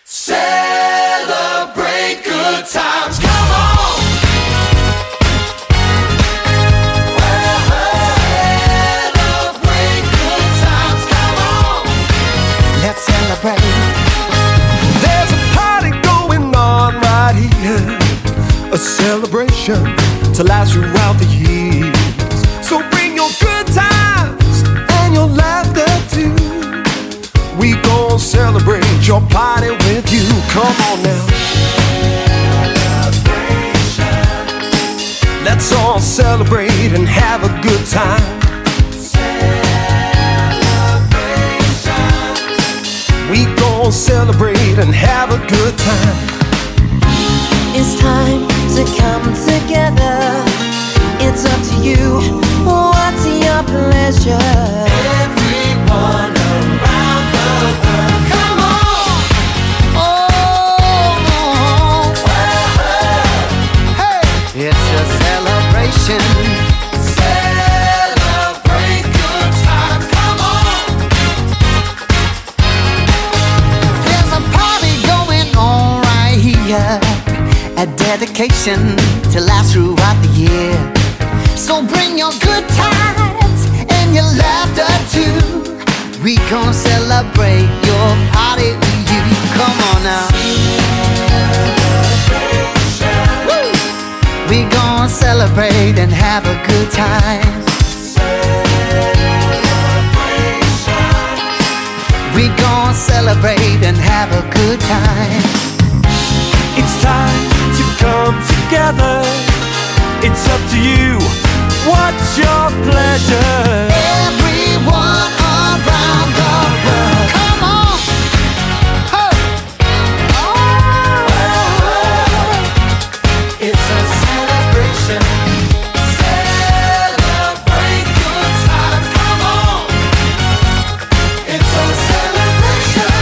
Celebrate good times, come on. Celebrate good times, come on. Let's celebrate. There's a party going on right here, a celebration to last throughout the years. So bring your good times and your laughter too. We gon' celebrate your party with you. Come on now. Let's all celebrate and have a good time. We gon' celebrate and have a good time. It's time to come together. It's up to you. What's your pleasure? Everyone around the world, come on. Oh, Hey, it's a celebration. celebrate good times, come on. There's a party going on right here, a dedication to last throughout the year. So bring your good times and your laughter too. We gon' celebrate your party with you. Come on now. Woo! We gon' celebrate and have a good time. We gon' celebrate and have a good time. It's time to come together. It's up to you. What's your pleasure? Everyone around the world, come on. Ho. It's a celebration. Celebrate good times, come on. It's a celebration.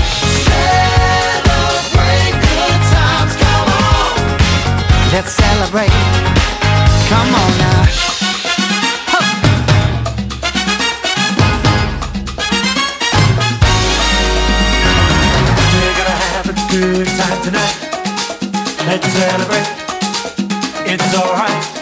Celebrate good times, come on. Let's celebrate. Come on now. Ho. We're gonna have a good time tonight. Let's celebrate. It's alright.